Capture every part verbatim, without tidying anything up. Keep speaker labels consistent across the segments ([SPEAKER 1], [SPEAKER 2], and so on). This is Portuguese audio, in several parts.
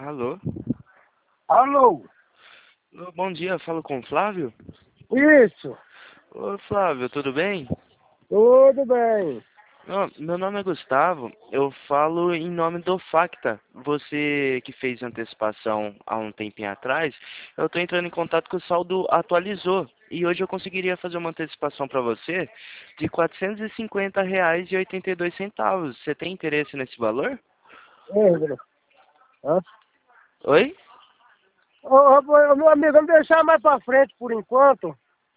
[SPEAKER 1] Alô?
[SPEAKER 2] Alô?
[SPEAKER 1] Alô, bom dia, falo com o Flávio?
[SPEAKER 2] Isso,
[SPEAKER 1] Ô Flávio, tudo bem?
[SPEAKER 2] tudo bem.
[SPEAKER 1] Ó, meu nome é Gustavo, eu falo em nome do Facta. Você que fez antecipação há um tempinho atrás, eu estou entrando em contato que o saldo atualizou. E hoje eu conseguiria fazer uma antecipação para você de quatrocentos e cinquenta reais e oitenta e dois centavos. Você tem interesse nesse valor?
[SPEAKER 2] Lembra? Hã?
[SPEAKER 1] Oi?
[SPEAKER 2] Ô, ô, meu amigo, vamos deixar mais pra frente por enquanto.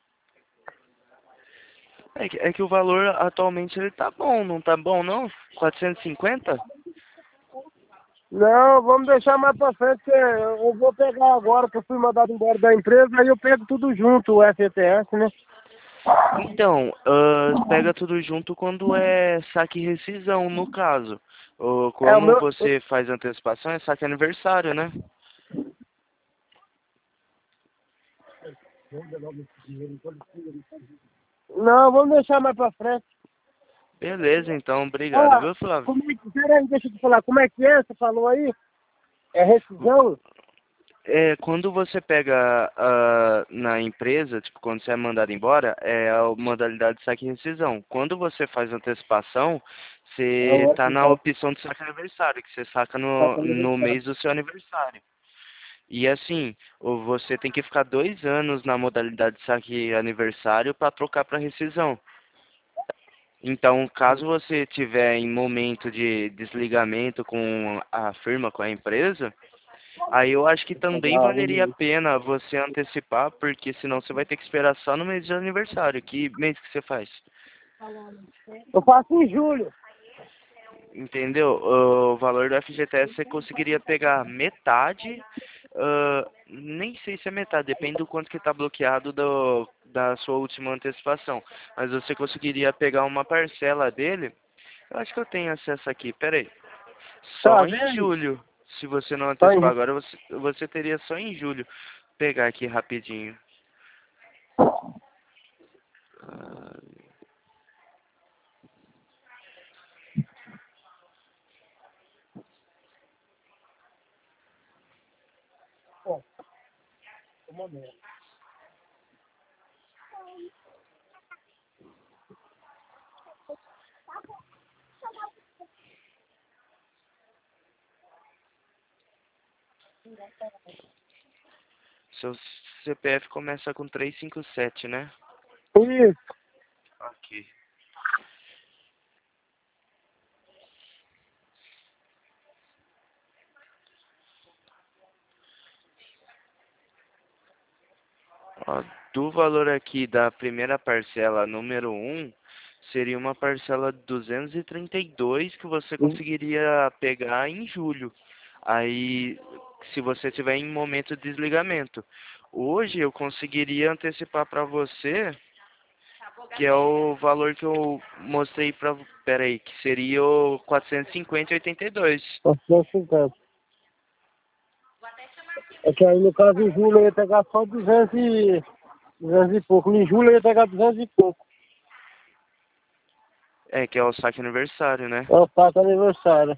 [SPEAKER 1] É que, é que o valor atualmente ele tá bom, não tá bom não? quatrocentos e cinquenta?
[SPEAKER 2] Não, vamos deixar mais pra frente, que eu vou pegar agora, que eu fui mandado embora da empresa, aí eu pego tudo junto, o F G T S, né?
[SPEAKER 1] Então, ah, pega tudo junto quando é saque e rescisão, no caso. Ou
[SPEAKER 2] É, o
[SPEAKER 1] como
[SPEAKER 2] meu...
[SPEAKER 1] você faz antecipação, é saque aniversário, né?
[SPEAKER 2] Não, vamos deixar mais pra frente.
[SPEAKER 1] Beleza, então, obrigado,
[SPEAKER 2] Ah,
[SPEAKER 1] viu, Flávio?
[SPEAKER 2] como é que... Peraí, deixa eu te falar, como é que é? Você falou aí? É rescisão?
[SPEAKER 1] É, quando você pega ah, na empresa, tipo, quando você é mandado embora, é a modalidade de saque e rescisão. Quando você faz antecipação,
[SPEAKER 2] É
[SPEAKER 1] você
[SPEAKER 2] o
[SPEAKER 1] tá na
[SPEAKER 2] rescisão.
[SPEAKER 1] opção de saque aniversário, que você saca
[SPEAKER 2] Tá
[SPEAKER 1] no,
[SPEAKER 2] com
[SPEAKER 1] no
[SPEAKER 2] aniversário.
[SPEAKER 1] mês do seu aniversário. E assim, o- você tem que ficar dois anos na modalidade de saque aniversário para trocar para rescisão. Então, caso você tiver em momento de desligamento com a firma, com a empresa, aí eu acho que também valeria a pena você antecipar, porque senão você vai ter que esperar só no mês de aniversário. Que mês que você faz?
[SPEAKER 2] Eu faço em julho.
[SPEAKER 1] Entendeu? O valor do F G T S você conseguiria pegar metade, ah, nem sei se é metade, depende do quanto que está bloqueado do, da sua última antecipação. Mas você conseguiria pegar uma parcela dele. Eu acho que eu tenho acesso aqui, peraí.
[SPEAKER 2] Tá
[SPEAKER 1] Só em
[SPEAKER 2] vendo?
[SPEAKER 1] julho. Se você não
[SPEAKER 2] Tá
[SPEAKER 1] antecipar
[SPEAKER 2] em...
[SPEAKER 1] agora, você, você teria só em julho. Pegar aqui rapidinho. Ah,
[SPEAKER 2] Ó, um momento.
[SPEAKER 1] seu C P F começa com trezentos e cinquenta e sete, né?
[SPEAKER 2] Isso.
[SPEAKER 1] Aqui. Ó, do valor aqui da primeira parcela número um, seria uma parcela de duzentos e trinta e dois que você conseguiria pegar em julho. Aí, se você tiver em momento de desligamento. Hoje eu conseguiria antecipar para você, que é o valor que eu mostrei para, pera aí, que seria o quatrocentos e cinquenta e oitenta e dois.
[SPEAKER 2] quatrocentos e cinquenta. É que aí no caso em julho eu ia pegar só duzentos e, duzentos e pouco. Em julho eu ia pegar duzentos e pouco.
[SPEAKER 1] É, que é o saque aniversário, né?
[SPEAKER 2] É o fato aniversário.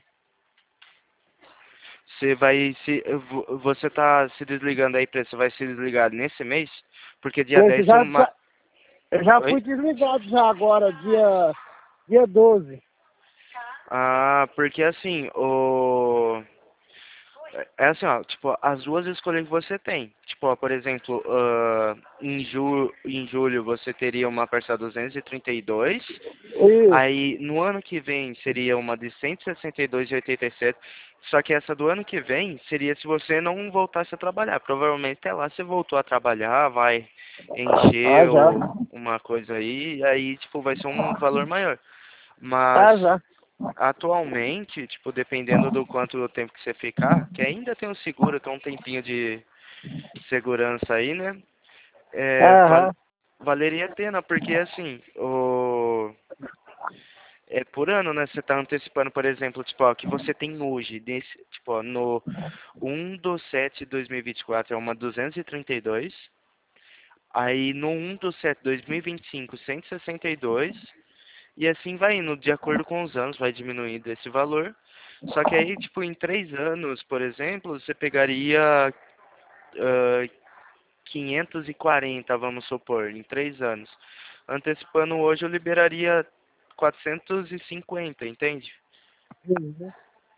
[SPEAKER 1] Você vai se vo- você tá se desligando aí, você vai se desligar nesse mês? Porque dia
[SPEAKER 2] Esse
[SPEAKER 1] dez
[SPEAKER 2] já,
[SPEAKER 1] uma...
[SPEAKER 2] já, eu já
[SPEAKER 1] Oi?
[SPEAKER 2] fui desligado já agora, dia, dia doze.
[SPEAKER 1] Ah, porque assim, o é assim, ó, tipo, as duas escolhas que você tem. Tipo, ó, por exemplo, ah, em ju em julho você teria uma parcela duzentos e trinta e dois.
[SPEAKER 2] Isso.
[SPEAKER 1] Aí, no ano que vem, seria uma de cento e sessenta e dois e oitenta e sete. Só que essa do ano que vem seria se você não voltasse a trabalhar. Provavelmente até lá você voltou a trabalhar, vai
[SPEAKER 2] Ah,
[SPEAKER 1] encher
[SPEAKER 2] já.
[SPEAKER 1] ou uma coisa aí, e aí, tipo, vai ser um valor maior. Mas,
[SPEAKER 2] Ah, já.
[SPEAKER 1] atualmente, tipo, dependendo do quanto tempo que você ficar, que ainda tem um seguro, tem um tempinho de segurança aí, né? É, val
[SPEAKER 2] Aham.
[SPEAKER 1] valeria a pena, porque assim, o é por ano, né? Você tá antecipando, por exemplo, tipo, ó, que você tem hoje, desse, tipo, ó, no um do sete de dois mil e vinte e quatro é uma duzentos e trinta e dois, aí no um do sete de dois mil e vinte e cinco, cento e sessenta e dois, e assim vai indo, de acordo com os anos, vai diminuindo esse valor, Só que aí, tipo, em três anos, por exemplo, você pegaria ah, quinhentos e quarenta, vamos supor, em três anos. Antecipando hoje, eu liberaria quatrocentos e cinquenta, entende?
[SPEAKER 2] Uhum.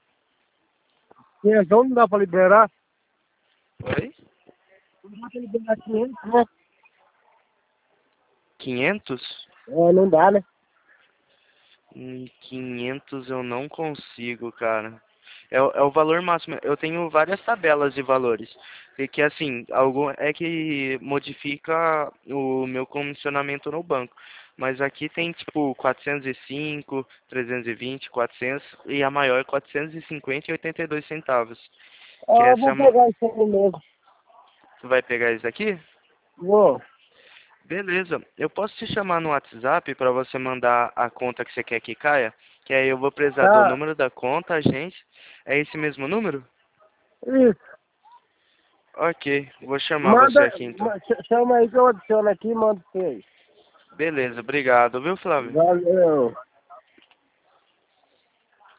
[SPEAKER 2] Então não dá pra liberar?
[SPEAKER 1] Oi?
[SPEAKER 2] Não dá pra liberar quinhentos, né?
[SPEAKER 1] quinhentos?
[SPEAKER 2] É, não dá, né?
[SPEAKER 1] Hum, quinhentos eu não consigo, cara. É, o- é o valor máximo. Eu tenho várias tabelas de valores. E que assim, algo é que modifica o meu comissionamento no banco. Mas aqui tem tipo quatrocentos e cinco, trezentos e vinte, quatrocentos e a maior é quatrocentos e cinquenta e oitenta e dois centavos. Que
[SPEAKER 2] Ah, eu
[SPEAKER 1] essa é
[SPEAKER 2] vou
[SPEAKER 1] uma...
[SPEAKER 2] pegar isso aí mesmo.
[SPEAKER 1] Você vai pegar isso aqui?
[SPEAKER 2] Vou.
[SPEAKER 1] Beleza. Eu posso te chamar no WhatsApp para você mandar a conta que você quer que caia? Que aí eu vou precisar do
[SPEAKER 2] Tá.
[SPEAKER 1] número da conta, agente. É esse mesmo número?
[SPEAKER 2] Isso.
[SPEAKER 1] Ok, vou chamar você
[SPEAKER 2] Manda,
[SPEAKER 1] aqui então.
[SPEAKER 2] ma- ch- chama aí que eu adiciono aqui e mando pra você aí.
[SPEAKER 1] Beleza, obrigado, viu, Flávio?
[SPEAKER 2] Valeu.